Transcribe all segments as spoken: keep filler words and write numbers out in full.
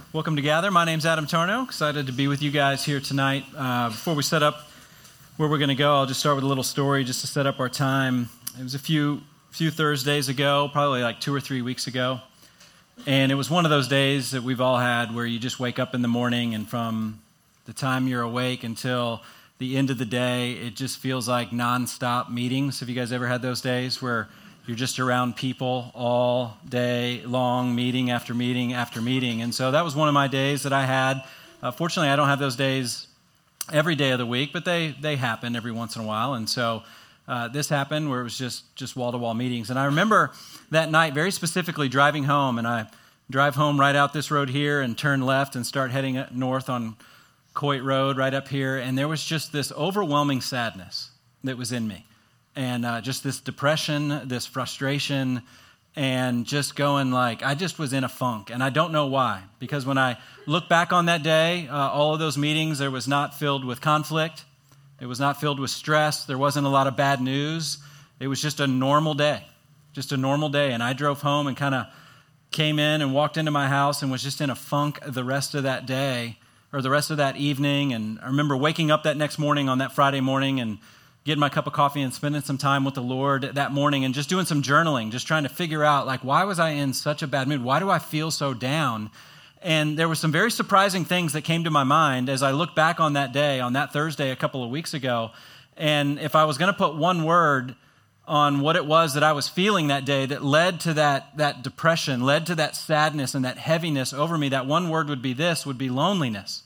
Welcome to Gather. My name's Adam Tarnow. Excited to be with you guys here tonight. Uh, before we set up where we're going to go, I'll just start with a little story just to set up our time. It was a few few Thursdays ago, probably like two or three weeks ago, and it was one of those days that we've all had where you just wake up in the morning, and from the time you're awake until the end of the day, it just feels like nonstop meetings. Have you guys ever had those days where you're just around people all day long, meeting after meeting after meeting? And so that was one of my days that I had. Uh, fortunately, I don't have those days every day of the week, but they they happen every once in a while. And so uh, this happened where it was just, just wall-to-wall meetings. And I remember that night very specifically driving home, and I drive home right out this road here and turn left and start heading north on Coit Road right up here. And there was just this overwhelming sadness that was in me. And uh, just this depression, this frustration, and just going like, I just was in a funk. And I don't know why. Because when I look back on that day, uh, all of those meetings, there was not filled with conflict. It was not filled with stress. There wasn't a lot of bad news. It was just a normal day. Just a normal day. And I drove home and kind of came in and walked into my house and was just in a funk the rest of that day, or the rest of that evening. And I remember waking up that next morning on that Friday morning and getting my cup of coffee and spending some time with the Lord that morning and just doing some journaling, just trying to figure out, like, why was I in such a bad mood? Why do I feel so down? And there were some very surprising things that came to my mind as I look back on that day, on that Thursday a couple of weeks ago. And if I was going to put one word on what it was that I was feeling that day that led to that, that depression, led to that sadness and that heaviness over me, that one word would be this, would be loneliness.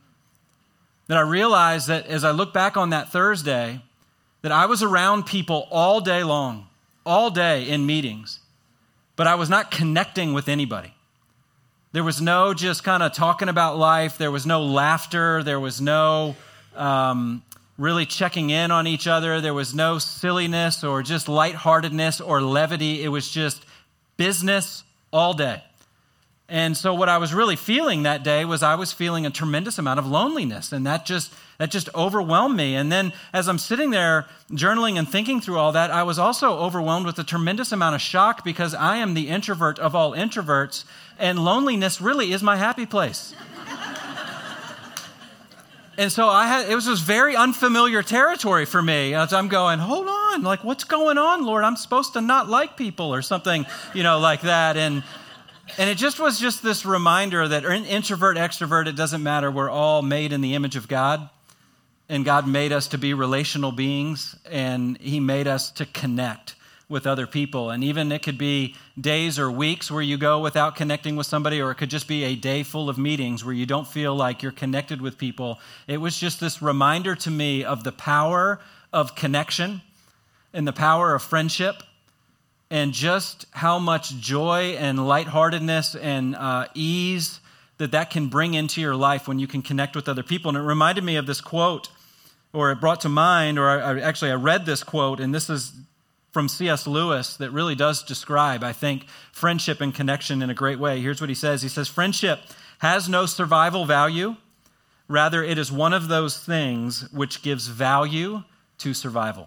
That I realized that as I look back on that Thursday, that I was around people all day long, all day in meetings, but I was not connecting with anybody. There was no just kind of talking about life. There was no laughter. There was no um, really checking in on each other. There was no silliness or just lightheartedness or levity. It was just business all day. And so what I was really feeling that day was I was feeling a tremendous amount of loneliness, and that just that just overwhelmed me. And then as I'm sitting there journaling and thinking through all that, I was also overwhelmed with a tremendous amount of shock, because I am the introvert of all introverts, and loneliness really is my happy place. And so I had it was just very unfamiliar territory for me. As I'm going, hold on, like, what's going on, Lord? I'm supposed to not like people or something, you know, like that. And And it just was just this reminder that introvert, extrovert, it doesn't matter. We're all made in the image of God, and God made us to be relational beings, and He made us to connect with other people. And even it could be days or weeks where you go without connecting with somebody, or it could just be a day full of meetings where you don't feel like you're connected with people. It was just this reminder to me of the power of connection and the power of friendship, and just how much joy and lightheartedness and uh, ease that that can bring into your life when you can connect with other people. And it reminded me of this quote, or it brought to mind, or I, I, actually I read this quote, and this is from C S Lewis, that really does describe, I think, friendship and connection in a great way. Here's what he says. He says, "Friendship has no survival value. Rather, it is one of those things which gives value to survival."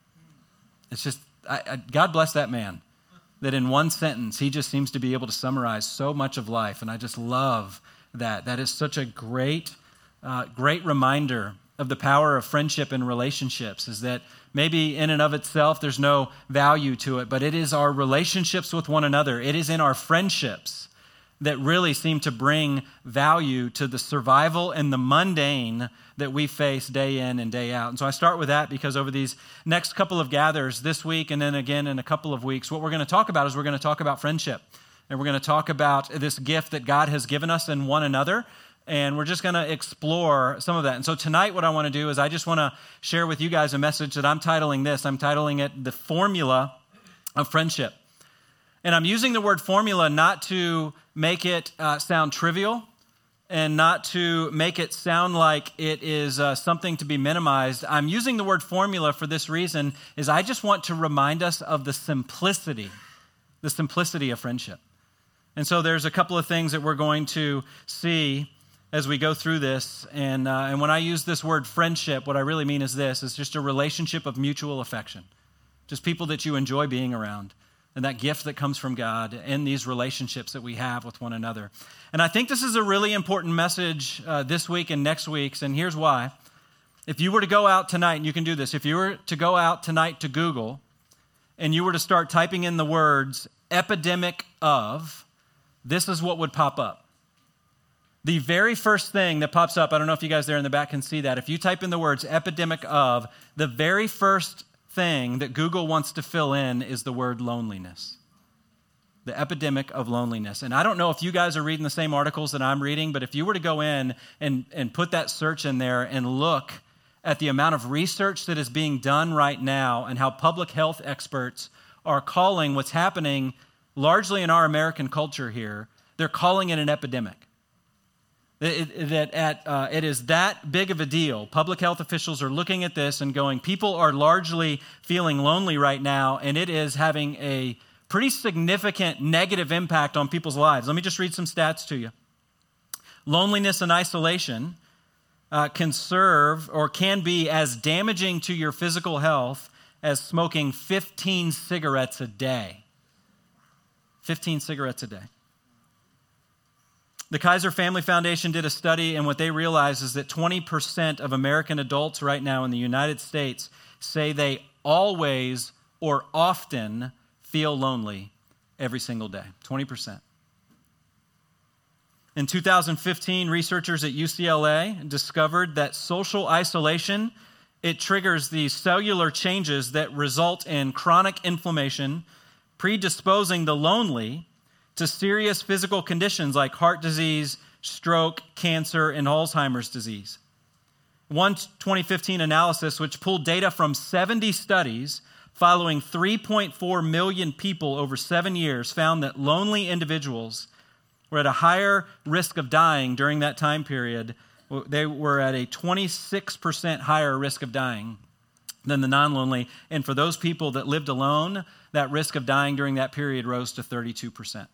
It's just, I, I, God bless that man, that in one sentence, he just seems to be able to summarize so much of life. And I just love that. That is such a great, uh, great reminder of the power of friendship and relationships, is that maybe in and of itself, there's no value to it, but it is our relationships with one another. It is in our friendships that really seem to bring value to the survival and the mundane that we face day in and day out. And so I start with that because over these next couple of gathers this week and then again in a couple of weeks, what we're going to talk about is we're going to talk about friendship. And we're going to talk about this gift that God has given us in one another. And we're just going to explore some of that. And so tonight what I want to do is I just want to share with you guys a message that I'm titling this. I'm titling it The Formula of Friendship. And I'm using the word formula not to make it uh, sound trivial and not to make it sound like it is uh, something to be minimized. I'm using the word formula for this reason, is I just want to remind us of the simplicity, the simplicity of friendship. And so there's a couple of things that we're going to see as we go through this. And, uh, and when I use this word friendship, what I really mean is this, is just a relationship of mutual affection. Just people that you enjoy being around. and that gift that comes from God in these relationships that we have with one another. And I think this is a really important message uh, this week and next week's, and here's why. If you were to go out tonight, and you can do this, if you were to go out tonight to Google, and you were to start typing in the words epidemic of, this is what would pop up. The very first thing that pops up, I don't know if you guys there in the back can see that, if you type in the words epidemic of, the very first thing that Google wants to fill in is the word loneliness. The epidemic of loneliness. And I don't know if you guys are reading the same articles that I'm reading, but if you were to go in and, and put that search in there and look at the amount of research that is being done right now and how public health experts are calling what's happening largely in our American culture here, they're calling it an epidemic. It, it, that at, uh, it is that big of a deal. Public health officials are looking at this and going, people are largely feeling lonely right now, and it is having a pretty significant negative impact on people's lives. Let me just read some stats to you. Loneliness and isolation uh, can serve or can be as damaging to your physical health as smoking fifteen cigarettes a day. fifteen cigarettes a day. The Kaiser Family Foundation did a study, and what they realized is that twenty percent of American adults right now in the United States say they always or often feel lonely every single day. twenty percent. In two thousand fifteen, researchers at U C L A discovered that social isolation, it triggers these cellular changes that result in chronic inflammation, predisposing the lonely to serious physical conditions like heart disease, stroke, cancer, and Alzheimer's disease. One twenty fifteen analysis, which pulled data from seventy studies following three point four million people over seven years, found that lonely individuals were at a higher risk of dying during that time period. They were at a twenty-six percent higher risk of dying than the non-lonely. And for those people that lived alone, that risk of dying during that period rose to thirty-two percent.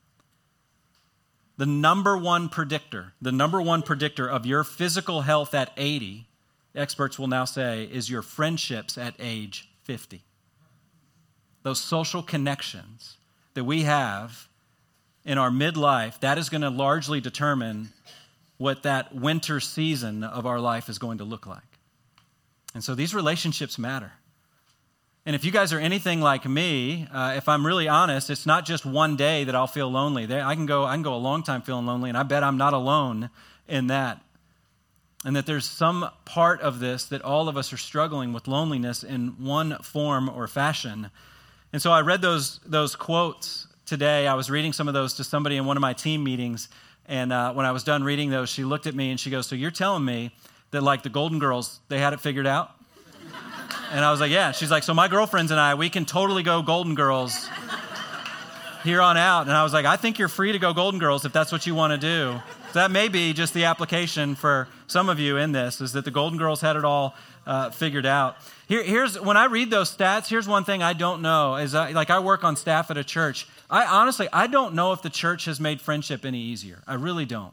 The number one predictor, the number one predictor of your physical health at eighty, experts will now say, is your friendships at age fifty. Those social connections that we have in our midlife, that is going to largely determine what that winter season of our life is going to look like. And so these relationships matter. And if you guys are anything like me, uh, if I'm really honest, it's not just one day that I'll feel lonely. There, I can go, I can go a long time feeling lonely, and I bet I'm not alone in that. And that there's some part of this that all of us are struggling with loneliness in one form or fashion. And so I read those those quotes today. I was reading some of those to somebody in one of my team meetings, and uh, when I was done reading those, she looked at me and she goes, "So you're telling me that like the Golden Girls, they had it figured out?" And I was like, yeah. She's like, so my girlfriends and I, we can totally go Golden Girls here on out. And I was like, I think you're free to go Golden Girls if that's what you want to do. So that may be just the application for some of you in this, is that the Golden Girls had it all uh, figured out. Here, here's when I read those stats, here's one thing I don't know. Is I, like I work on staff at a church. I honestly, I don't know if the church has made friendship any easier. I really don't.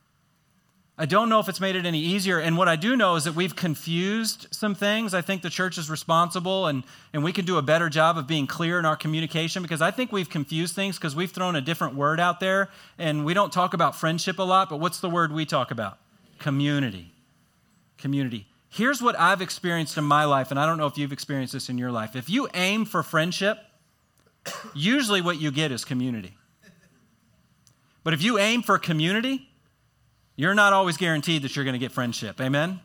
I don't know if it's made it any easier. And what I do know is that we've confused some things. I think the church is responsible, and, and we can do a better job of being clear in our communication, because I think we've confused things because we've thrown a different word out there, and we don't talk about friendship a lot, but what's the word we talk about? Community. Community. Here's what I've experienced in my life, and I don't know if you've experienced this in your life. If you aim for friendship, usually what you get is community. But if you aim for community, you're not always guaranteed that you're going to get friendship. Amen?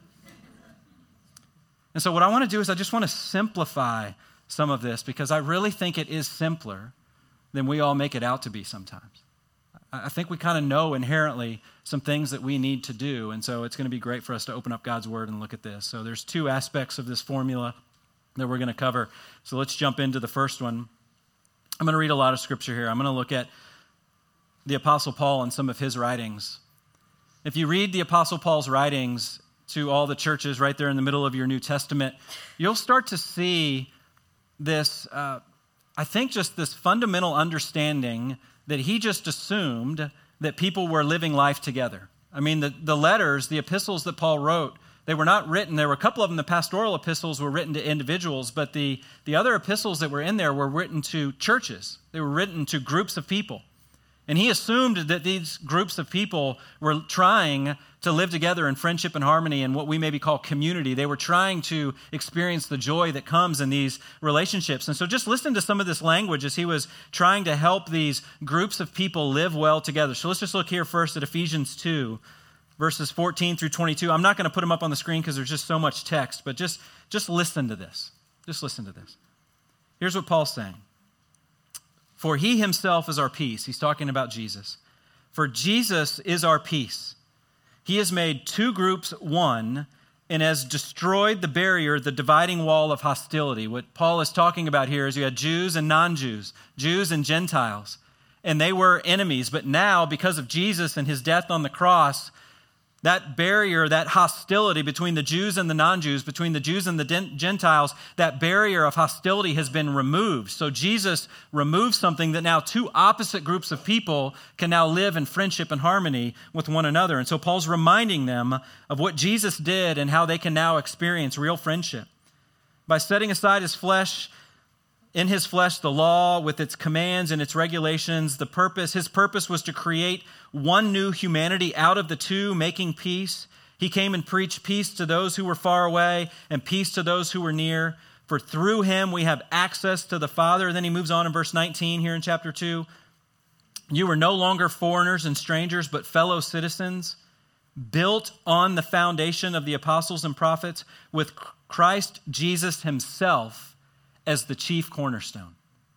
And so what I want to do is I just want to simplify some of this, because I really think it is simpler than we all make it out to be sometimes. I think we kind of know inherently some things that we need to do, and so it's going to be great for us to open up God's Word and look at this. So there's two aspects of this formula that we're going to cover. So let's jump into the first one. I'm going to read a lot of scripture here. I'm going to look at the Apostle Paul and some of his writings. If you read the Apostle Paul's writings to all the churches right there in the middle of your New Testament, you'll start to see this, uh, I think just this fundamental understanding that he just assumed that people were living life together. I mean, the, the letters, the epistles that Paul wrote, They were not written, there were a couple of them, the pastoral epistles were written to individuals, but the, the other epistles that were in there were written to churches. They were written to groups of people. And he assumed that these groups of people were trying to live together in friendship and harmony and what we maybe call community. They were trying to experience the joy that comes in these relationships. And so just listen to some of this language as he was trying to help these groups of people live well together. So let's just look here first at Ephesians two, verses fourteen through twenty-two. I'm not going to put them up on the screen because there's just so much text, but just, just listen to this. Just listen to this. Here's what Paul's saying. For he himself is our peace. He's talking about Jesus. For Jesus is our peace. He has made two groups one and has destroyed the barrier, the dividing wall of hostility. What Paul is talking about here is you had Jews and non-Jews, Jews and Gentiles, and they were enemies. But now, because of Jesus and his death on the cross, that barrier, that hostility between the Jews and the non-Jews, between the Jews and the Gentiles, that barrier of hostility has been removed. So Jesus removes something that now two opposite groups of people can now live in friendship and harmony with one another. And so Paul's reminding them of what Jesus did and how they can now experience real friendship. By setting aside his flesh, in his flesh, the law with its commands and its regulations, the purpose, his purpose was to create one new humanity out of the two, making peace. He came and preached peace to those who were far away and peace to those who were near. For through him we have access to the Father. Then he moves on in verse nineteen here in chapter two. You were no longer foreigners and strangers, but fellow citizens, built on the foundation of the apostles and prophets, with Christ Jesus himself as the chief cornerstone.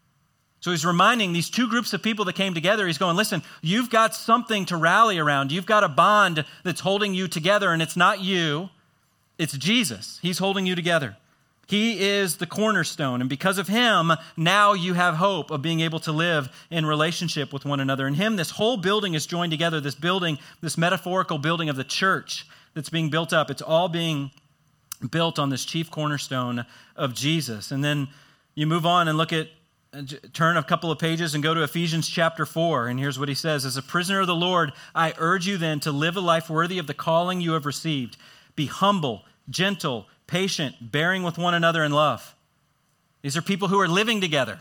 So he's reminding these two groups of people that came together, he's going, listen, you've got something to rally around. You've got a bond that's holding you together, and it's not you, it's Jesus. He's holding you together. He is the cornerstone, and because of him, now you have hope of being able to live in relationship with one another. In him, this whole building is joined together, this building, this metaphorical building of the church that's being built up. It's all being built on this chief cornerstone of Jesus. And then you move on and look at, turn a couple of pages and go to Ephesians chapter four. And here's what he says. As a prisoner of the Lord, I urge you then to live a life worthy of the calling you have received. Be humble, gentle, patient, bearing with one another in love. These are people who are living together.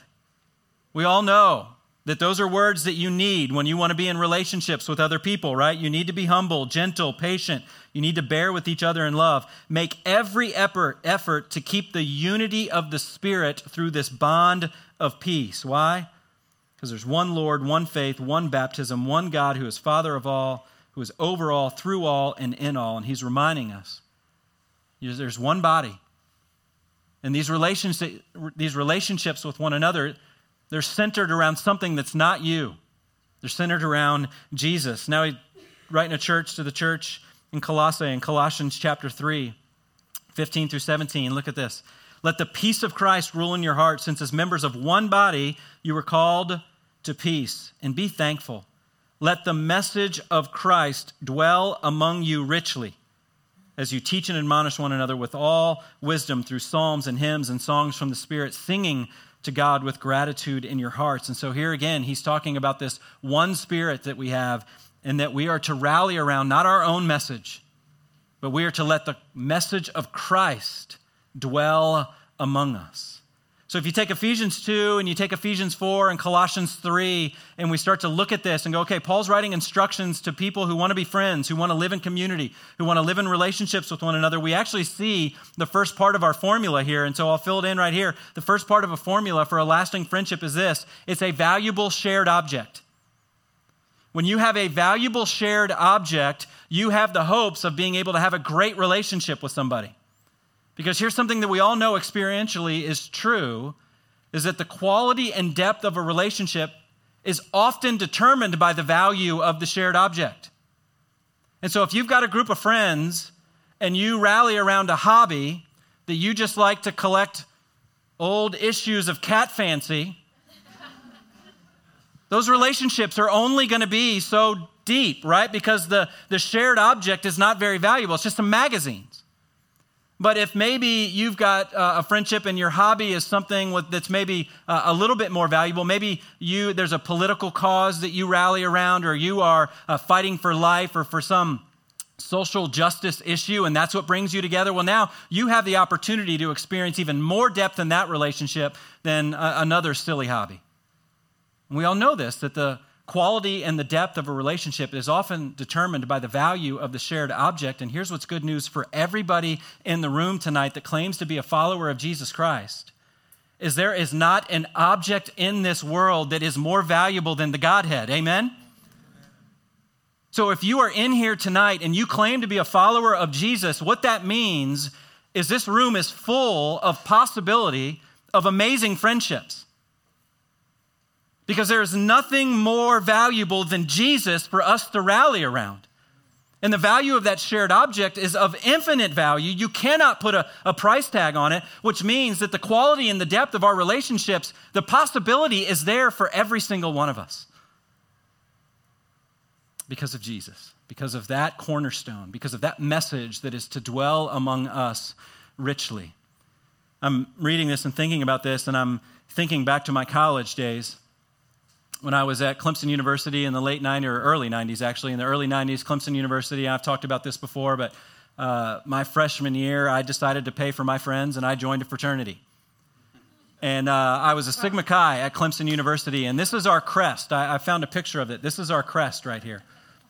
We all know that those are words that you need when you want to be in relationships with other people, right? You need to be humble, gentle, patient. You need to bear with each other in love. Make every effort, effort to keep the unity of the Spirit through this bond of peace. Why? Because there's one Lord, one faith, one baptism, one God who is Father of all, who is over all, through all, and in all. And he's reminding us, there's one body. And these relationships, these relationships with one another, they're centered around something that's not you. They're centered around Jesus. Now, he's writing a church to the church in Colossae, in Colossians chapter three, fifteen through seventeen. Look at this. Let the peace of Christ rule in your hearts, since as members of one body, you were called to peace, and be thankful. Let the message of Christ dwell among you richly, as you teach and admonish one another with all wisdom through psalms and hymns and songs from the Spirit, singing to God with gratitude in your hearts. And so here again, he's talking about this one Spirit that we have and that we are to rally around, not our own message, but we are to let the message of Christ dwell among us. So if you take Ephesians two and you take Ephesians four and Colossians three, and we start to look at this and go, okay, Paul's writing instructions to people who want to be friends, who want to live in community, who want to live in relationships with one another. We actually see the first part of our formula here, and so I'll fill it in right here. The first part of a formula for a lasting friendship is this. It's a valuable shared object. When you have a valuable shared object, you have the hopes of being able to have a great relationship with somebody. Because here's something that we all know experientially is true, is that the quality and depth of a relationship is often determined by the value of the shared object. And so if you've got a group of friends and you rally around a hobby that you just like to collect old issues of Cat Fancy, those relationships are only going to be so deep, right? Because the, the shared object is not very valuable. It's just some magazines. But if maybe you've got uh, a friendship and your hobby is something with, that's maybe uh, a little bit more valuable, maybe you there's a political cause that you rally around, or you are uh, fighting for life or for some social justice issue, and that's what brings you together. Well, now you have the opportunity to experience even more depth in that relationship than uh, another silly hobby. And we all know this, that the quality and the depth of a relationship is often determined by the value of the shared object. And here's what's good news for everybody in the room tonight that claims to be a follower of Jesus Christ, is there is not an object in this world that is more valuable than the Godhead. Amen? So if you are in here tonight and you claim to be a follower of Jesus, what that means is this room is full of possibility of amazing friendships. Because there is nothing more valuable than Jesus for us to rally around. And the value of that shared object is of infinite value. You cannot put a, a price tag on it, which means that the quality and the depth of our relationships, the possibility is there for every single one of us. Because of Jesus, because of that cornerstone, because of that message that is to dwell among us richly. I'm reading this and thinking about this, and I'm thinking back to my college days when I was at Clemson University in the late nineties, or early nineties actually, in the early nineties, Clemson University. I've talked about this before, but uh, my freshman year, I decided to pay for my friends, and I joined a fraternity. And uh, I was a Sigma Chi at Clemson University, and this is our crest. I, I found a picture of it. This is our crest right here.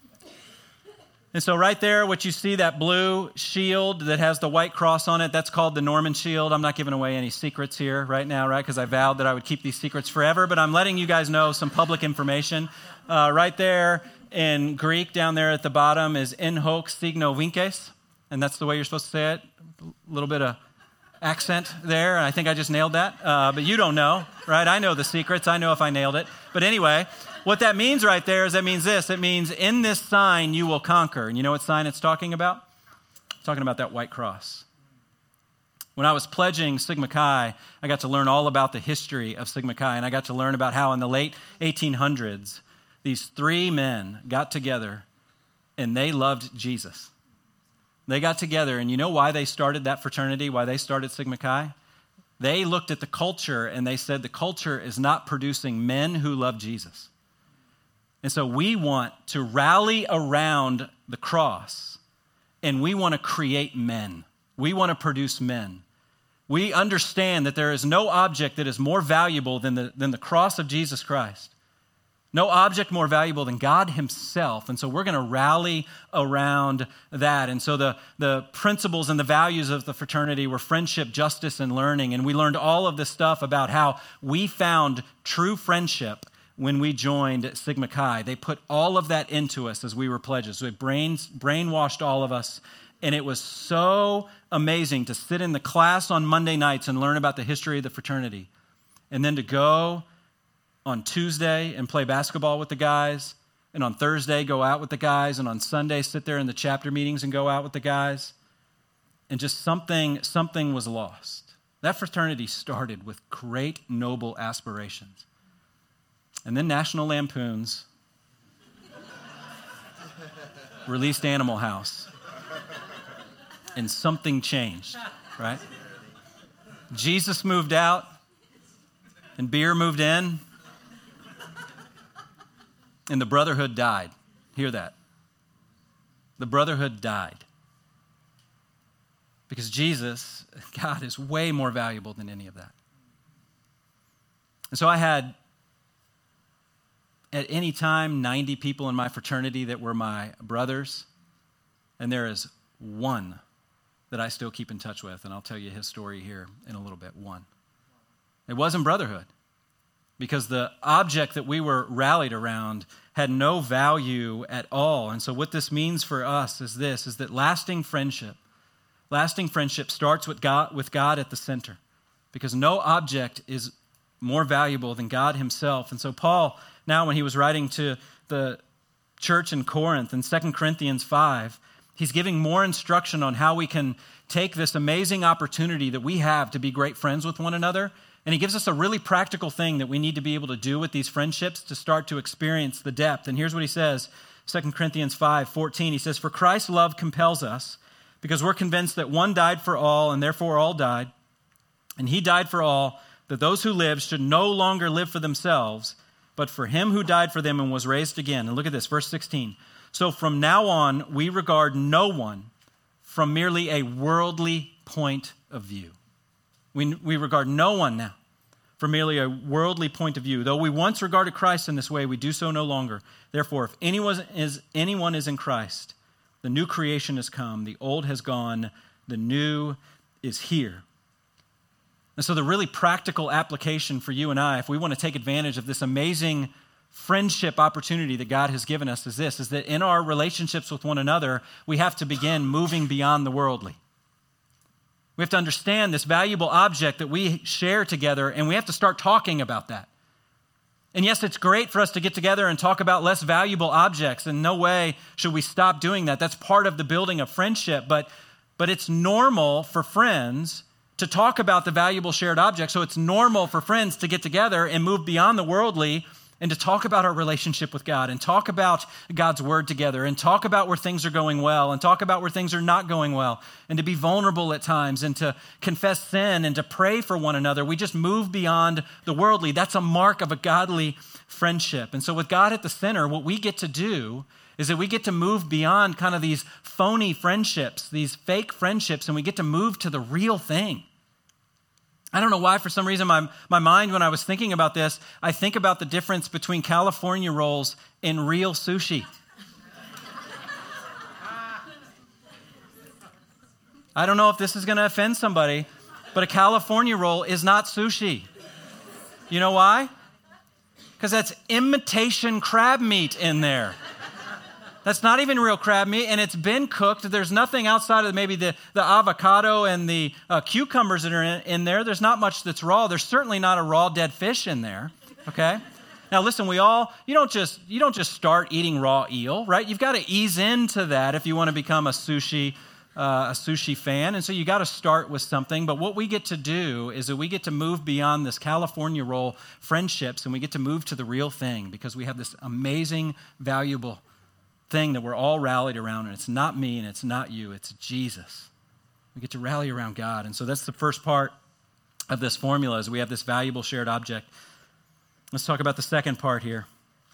And so right there, what you see, that blue shield that has the white cross on it, that's called the Norman Shield. I'm not giving away any secrets here right now, right? Because I vowed that I would keep these secrets forever, but I'm letting you guys know some public information. Uh, right there in Greek, down there at the bottom, is en hoc signo vinces, and that's the way you're supposed to say it. A little bit of accent there, and I think I just nailed that. Uh, but you don't know, right? I know the secrets. I know if I nailed it. But anyway, what that means right there is that means this. It means in this sign you will conquer. And you know what sign it's talking about? It's talking about that white cross. When I was pledging Sigma Chi, I got to learn all about the history of Sigma Chi, and I got to learn about how in the late eighteen hundreds, these three men got together and they loved Jesus. They got together, and you know why they started that fraternity, why they started Sigma Chi? They looked at the culture and they said the culture is not producing men who love Jesus. And so we want to rally around the cross, and we want to create men. We want to produce men. We understand that there is no object that is more valuable than the, than the cross of Jesus Christ. No object more valuable than God himself. And so we're going to rally around that. And so the, the principles and the values of the fraternity were friendship, justice, and learning. And we learned all of this stuff about how we found true friendship when we joined Sigma Chi. They put all of that into us as we were pledges. So it brains, brainwashed all of us. And it was so amazing to sit in the class on Monday nights and learn about the history of the fraternity. And then to go on Tuesday and play basketball with the guys. And on Thursday, go out with the guys. And on Sunday, sit there in the chapter meetings and go out with the guys. And just something, something was lost. That fraternity started with great, noble aspirations. And then National Lampoons released Animal House. And something changed, right? Jesus moved out, and beer moved in, and the brotherhood died. Hear that. The brotherhood died. Because Jesus, God, is way more valuable than any of that. And so I had, at any time, ninety people in my fraternity that were my brothers, and there is one that I still keep in touch with, and I'll tell you his story here in a little bit. One. It wasn't brotherhood, because the object that we were rallied around had no value at all. And so what this means for us is this, is that lasting friendship, lasting friendship starts with God, with God at the center, because no object is more valuable than God himself. And so Paul, now when he was writing to the church in Corinth in Second Corinthians five, he's giving more instruction on how we can take this amazing opportunity that we have to be great friends with one another. And he gives us a really practical thing that we need to be able to do with these friendships to start to experience the depth. And here's what he says, Second Corinthians five fourteen. He says, "For Christ's love compels us, because we're convinced that one died for all, and therefore all died. And he died for all, that those who live should no longer live for themselves, but for him who died for them and was raised again." And look at this, verse sixteen. So from now on, we regard no one from merely a worldly point of view. We, we regard no one now from merely a worldly point of view. Though we once regarded Christ in this way, we do so no longer. Therefore, if anyone is, anyone is in Christ, the new creation has come, the old has gone, the new is here. And so the really practical application for you and I, if we want to take advantage of this amazing friendship opportunity that God has given us, is this, is that in our relationships with one another, we have to begin moving beyond the worldly. We have to understand this valuable object that we share together, and we have to start talking about that. And yes, it's great for us to get together and talk about less valuable objects. In no way should we stop doing that. That's part of the building of friendship. But, but it's normal for friends to talk about the valuable shared object. So it's normal for friends to get together and move beyond the worldly and to talk about our relationship with God and talk about God's word together and talk about where things are going well and talk about where things are not going well and to be vulnerable at times and to confess sin and to pray for one another. We just move beyond the worldly. That's a mark of a godly friendship. And so with God at the center, what we get to do is that we get to move beyond kind of these phony friendships, these fake friendships, and we get to move to the real thing. I don't know why, for some reason, my, my mind, when I was thinking about this, I think about the difference between California rolls and real sushi. I don't know if this is going to offend somebody, but a California roll is not sushi. You know why? Because that's imitation crab meat in there. That's not even real crab meat, and it's been cooked. There's nothing outside of maybe the, the avocado and the uh, cucumbers that are in, in there. There's not much that's raw. There's certainly not a raw dead fish in there, okay? Now listen, we all, you don't just you don't just start eating raw eel, right? You've got to ease into that if you want to become a sushi uh, a sushi fan, and so you got to start with something. But what we get to do is that we get to move beyond this California roll friendships, and we get to move to the real thing because we have this amazing, valuable thing that we're all rallied around, and it's not me and it's not you, it's Jesus. We get to rally around God. And so that's the first part of this formula, is we have this valuable shared object. Let's talk about the second part here.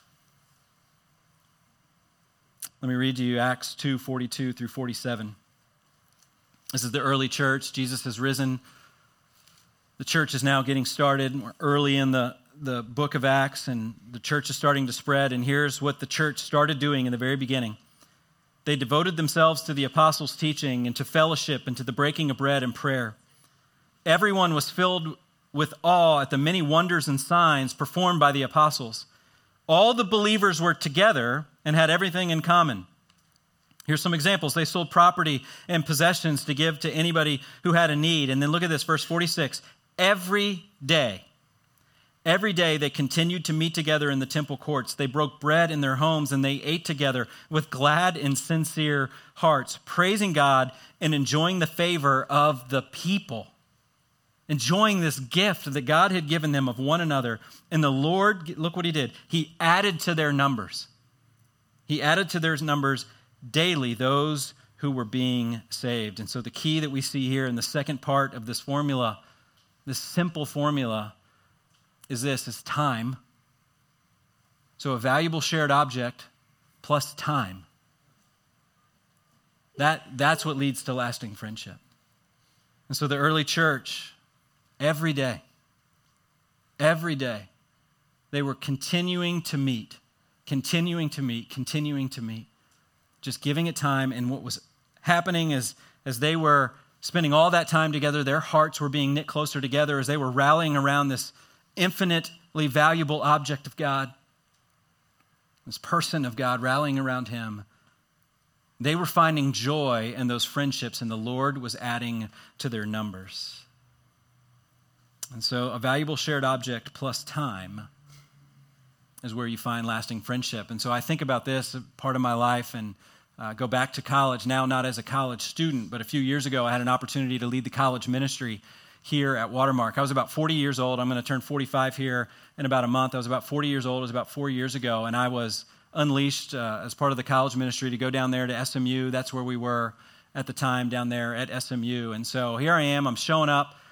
Let me read to you Acts two, forty-two through forty-seven. This is the early church. Jesus has risen. The church is now getting started. We're early in the the book of Acts, and the church is starting to spread, and here's what the church started doing in the very beginning. They devoted themselves to the apostles' teaching and to fellowship and to the breaking of bread and prayer. Everyone was filled with awe at the many wonders and signs performed by the apostles. All the believers were together and had everything in common. Here's some examples. They sold property and possessions to give to anybody who had a need. And then look at this, verse forty-six. Every day, Every day they continued to meet together in the temple courts. They broke bread in their homes and they ate together with glad and sincere hearts, praising God and enjoying the favor of the people, enjoying this gift that God had given them of one another. And the Lord, look what he did. He added to their numbers. He added to their numbers daily those who were being saved. And so the key that we see here in the second part of this formula, this simple formula, is this, is time. So a valuable shared object plus time. That, that's what leads to lasting friendship. And so the early church, every day, every day, they were continuing to meet, continuing to meet, continuing to meet, just giving it time. And what was happening is, as they were spending all that time together, their hearts were being knit closer together as they were rallying around this infinitely valuable object of God, this person of God, rallying around him. They were finding joy in those friendships, and the Lord was adding to their numbers. And so a valuable shared object plus time is where you find lasting friendship. And so I think about this part of my life and uh, go back to college, now not as a college student, but a few years ago I had an opportunity to lead the college ministry here at Watermark. I was about forty years old. I'm going to turn forty-five here in about a month. I was about forty years old. It was about four years ago, and I was unleashed uh, as part of the college ministry to go down there to S M U. That's where we were at the time, down there at S M U. And so here I am. I'm showing up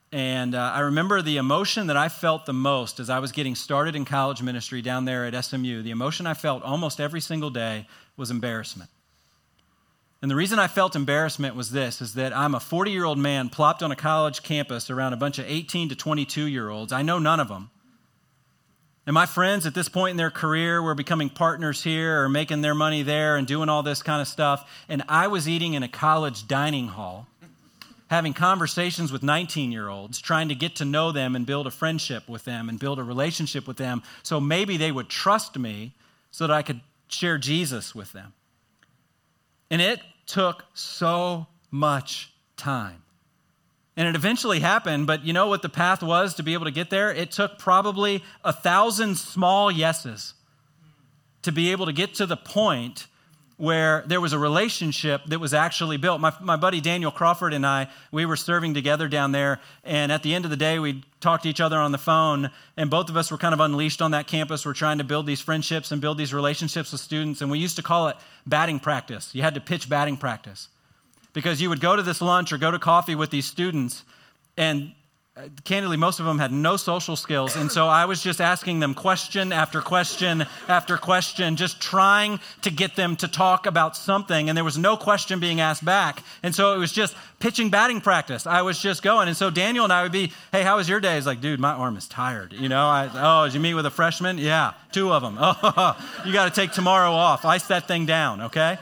And uh, I remember the emotion that I felt the most as I was getting started in college ministry down there at S M U. The emotion I felt almost every single day was embarrassment. And the reason I felt embarrassment was this, is that I'm a forty-year-old man plopped on a college campus around a bunch of eighteen to twenty-two-year-olds. I know none of them. And my friends at this point in their career were becoming partners here or making their money there and doing all this kind of stuff. And I was eating in a college dining hall, having conversations with nineteen-year-olds, trying to get to know them and build a friendship with them and build a relationship with them so maybe they would trust me so that I could share Jesus with them. And it took so much time. And it eventually happened, but you know what the path was to be able to get there? It took probably a thousand small yeses to be able to get to the point where there was a relationship that was actually built. My, my buddy Daniel Crawford and I, we were serving together down there, and at the end of the day, we'd talk to each other on the phone, and both of us were kind of unleashed on that campus. We're trying to build these friendships and build these relationships with students, and we used to call it batting practice. You had to pitch batting practice because you would go to this lunch or go to coffee with these students, and candidly, most of them had no social skills, and so I was just asking them question after question after question, just trying to get them to talk about something, and there was no question being asked back, and so it was just pitching batting practice. I was just going, and so Daniel and I would be, hey, how was your day? He's like, dude, my arm is tired, you know? I, oh, did you meet with a freshman? Yeah, two of them. Oh, you got to take tomorrow off. Ice that thing down, okay?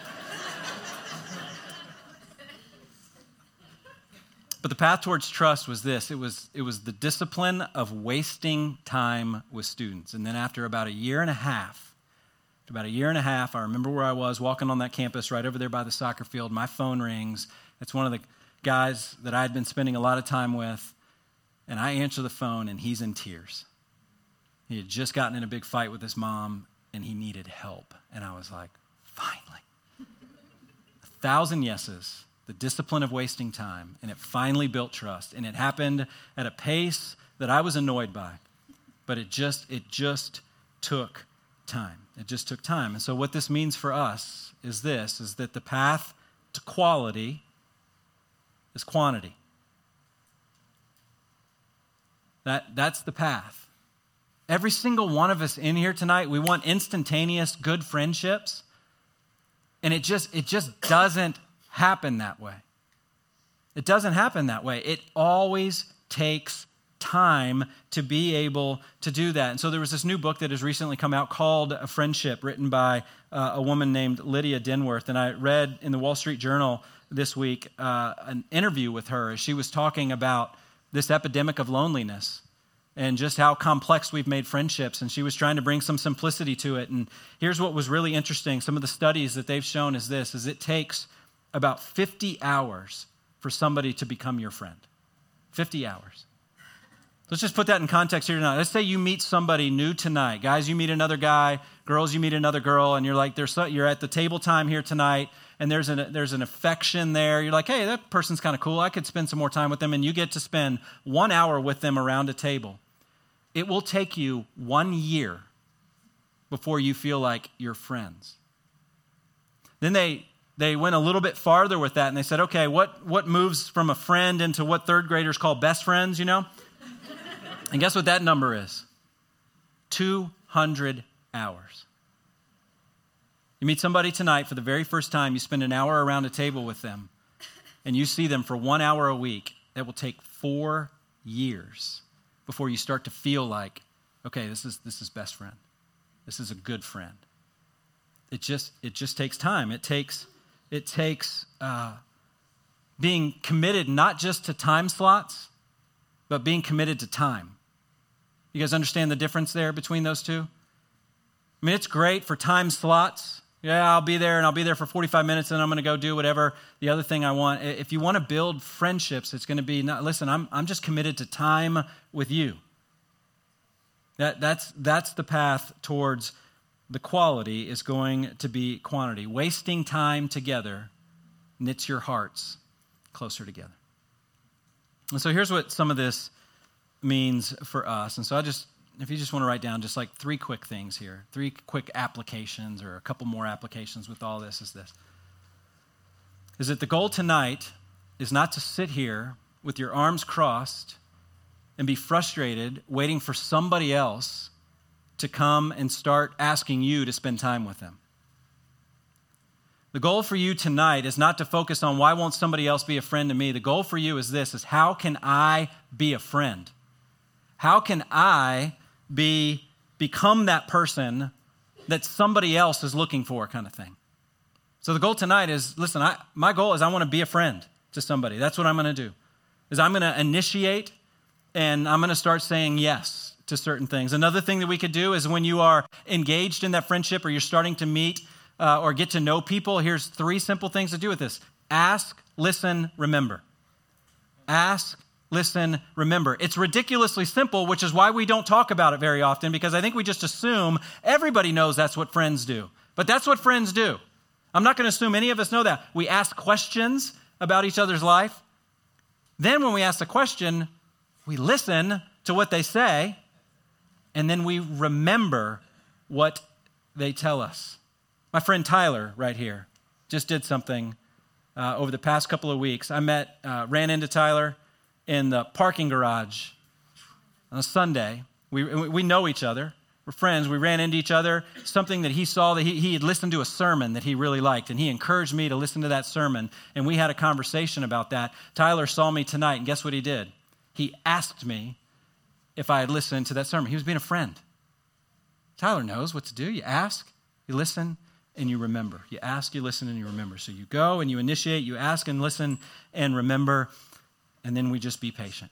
But the path towards trust was this. It was, it was the discipline of wasting time with students. And then after about a year and a half, after about a year and a half, I remember where I was walking on that campus right over there by the soccer field. My phone rings. It's one of the guys that I had been spending a lot of time with. And I answer the phone, and he's in tears. He had just gotten in a big fight with his mom, and he needed help. And I was like, finally. A thousand yeses. The discipline of wasting time, and it finally built trust, and it happened at a pace that I was annoyed by, but it just it just took time. It just took time. And so what this means for us is this, is that the path to quality is quantity. That, that's the path. Every single one of us in here tonight, we want instantaneous good friendships, and it just it just doesn't happen that way. It doesn't happen that way. It always takes time to be able to do that. And so there was this new book that has recently come out called A Friendship, written by uh, a woman named Lydia Denworth. And I read in the Wall Street Journal this week uh, an interview with her as she was talking about this epidemic of loneliness and just how complex we've made friendships. And she was trying to bring some simplicity to it. And here's what was really interesting. Some of the studies that they've shown is this, is it takes about fifty hours for somebody to become your friend. fifty hours. Let's just put that in context here tonight. Let's say you meet somebody new tonight. Guys, you meet another guy. Girls, you meet another girl, and you're like, there's so, you're at the table time here tonight, and there's an, there's an affection there. You're like, hey, that person's kind of cool. I could spend some more time with them, and you get to spend one hour with them around a table. It will take you one year before you feel like you're friends. Then they... They went a little bit farther with that, and they said, okay, what, what moves from a friend into what third graders call best friends, you know? And guess what that number is? two hundred hours. You meet somebody tonight for the very first time, you spend an hour around a table with them, and you see them for one hour a week. That will take four years before you start to feel like, okay, this is this is best friend. This is a good friend. It just it just takes time. It takes... It takes uh, being committed not just to time slots, but being committed to time. You guys understand the difference there between those two? I mean, it's great for time slots. Yeah, I'll be there, and I'll be there for forty-five minutes, and I'm going to go do whatever the other thing I want. If you want to build friendships, it's going to be, not, listen, I'm I'm just committed to time with you. That that's that's the path towards the quality is going to be quantity. Wasting time together knits your hearts closer together. And so here's what some of this means for us. And so I just, if you just want to write down just like three quick things here, three quick applications or a couple more applications with all this is this. Is that the goal tonight is not to sit here with your arms crossed and be frustrated waiting for somebody else to come and start asking you to spend time with them. The goal for you tonight is not to focus on why won't somebody else be a friend to me. The goal for you is this, is how can I be a friend? How can I be become that person that somebody else is looking for, kind of thing? So the goal tonight is, listen, I, my goal is I want to be a friend to somebody. That's what I'm going to do, is I'm going to initiate and I'm going to start saying yes to certain things. Another thing that we could do is when you are engaged in that friendship or you're starting to meet uh, or get to know people, here's three simple things to do with this. Ask, listen, remember. Ask, listen, remember. It's ridiculously simple, which is why we don't talk about it very often, because I think we just assume everybody knows that's what friends do. But that's what friends do. I'm not going to assume any of us know that. We ask questions about each other's life. Then when we ask the question, we listen to what they say, and then we remember what they tell us. My friend Tyler right here just did something uh, over the past couple of weeks. I met, uh, ran into Tyler in the parking garage on a Sunday. We, we know each other. We're friends. We ran into each other. Something that he saw, that he, he had listened to a sermon that he really liked, and he encouraged me to listen to that sermon, and we had a conversation about that. Tyler saw me tonight, and guess what he did? He asked me if I had listened to that sermon. He was being a friend. Tyler knows what to do. You ask, you listen, and you remember. You ask, you listen, and you remember. So you go and you initiate, you ask and listen and remember, and then we just be patient.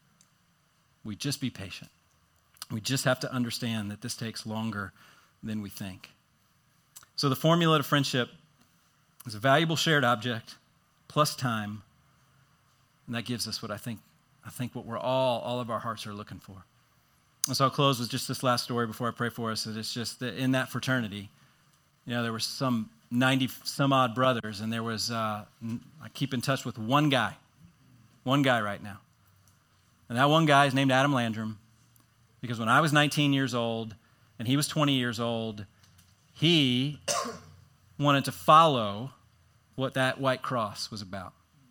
We just be patient. We just have to understand that this takes longer than we think. So the formula to friendship is a valuable shared object plus time, and that gives us what I think I think what we're all, all of our hearts are looking for. And so I'll close with just this last story before I pray for us. It's just that in that fraternity, you know, there were some ninety some odd brothers, and there was, uh, I keep in touch with one guy, one guy right now. And that one guy is named Adam Landrum, because when I was nineteen years old and he was twenty years old, he wanted to follow what that white cross was about.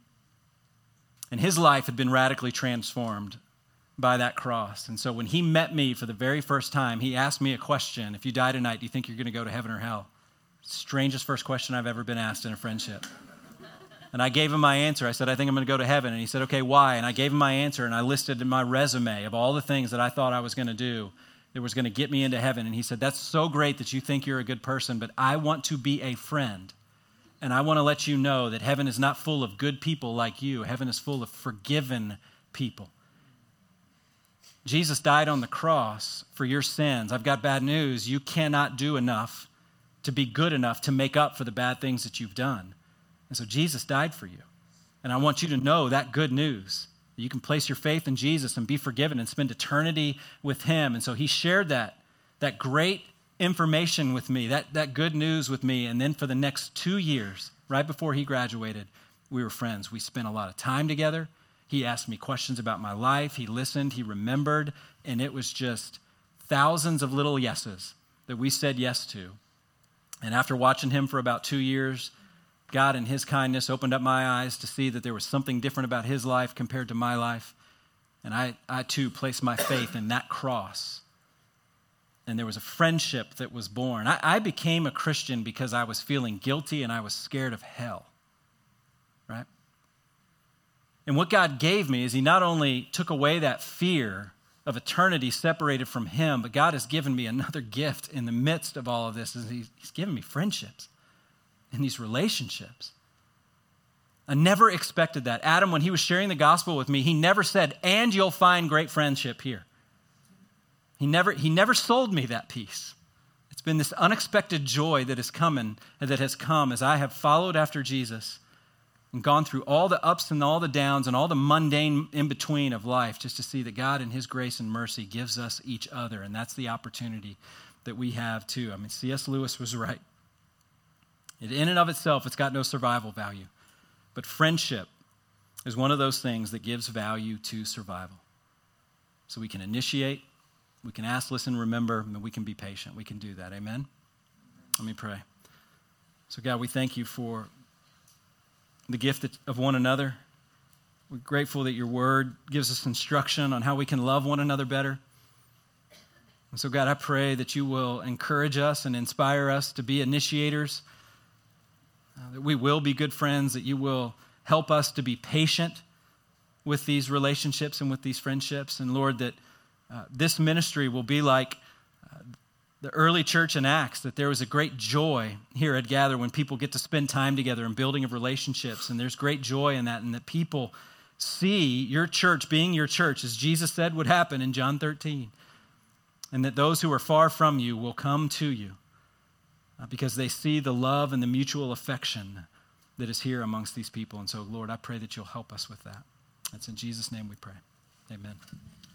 And his life had been radically transformed by that cross. And so when he met me for the very first time, he asked me a question. If you die tonight, do you think you're going to go to heaven or hell? Strangest first question I've ever been asked in a friendship. And I gave him my answer. I said, I think I'm going to go to heaven. And he said, okay, why? And I gave him my answer, and I listed in my resume of all the things that I thought I was going to do that was going to get me into heaven. And he said, that's so great that you think you're a good person, but I want to be a friend. And I want to let you know that heaven is not full of good people like you. Heaven is full of forgiven people. Jesus died on the cross for your sins. I've got bad news. You cannot do enough to be good enough to make up for the bad things that you've done. And so Jesus died for you. And I want you to know that good news. You can place your faith in Jesus and be forgiven and spend eternity with him. And so he shared that, that great information with me, that, that good news with me. And then for the next two years, right before he graduated, we were friends. We spent a lot of time together. He asked me questions about my life. He listened. He remembered. And it was just thousands of little yeses that we said yes to. And after watching him for about two years, God in his kindness opened up my eyes to see that there was something different about his life compared to my life. And I, I too placed my faith in that cross. And there was a friendship that was born. I, I became a Christian because I was feeling guilty and I was scared of hell, right? And what God gave me is he not only took away that fear of eternity separated from him, but God has given me another gift in the midst of all of this. Is he's, he's given me friendships and these relationships. I never expected that. Adam, when he was sharing the gospel with me, he never said, and you'll find great friendship here. He never, he never sold me that piece. It's been this unexpected joy that has come and that has come as I have followed after Jesus and gone through all the ups and all the downs and all the mundane in between of life, just to see that God in his grace and mercy gives us each other. And that's the opportunity that we have too. I mean, C S Lewis was right. It, in and of itself, it's got no survival value. But friendship is one of those things that gives value to survival. So we can initiate, we can ask, listen, remember, and we can be patient. We can do that. Amen? Let me pray. So God, we thank you for the gift of one another. We're grateful that your word gives us instruction on how we can love one another better. And so, God, I pray that you will encourage us and inspire us to be initiators, uh, that we will be good friends, that you will help us to be patient with these relationships and with these friendships. And Lord, that uh, this ministry will be like uh, the early church in Acts, that there was a great joy here at Gather when people get to spend time together and building of relationships. And there's great joy in that, and that people see your church being your church, as Jesus said would happen in John thirteen. And that those who are far from you will come to you uh, because they see the love and the mutual affection that is here amongst these people. And so, Lord, I pray that you'll help us with that. That's in Jesus' name we pray. Amen.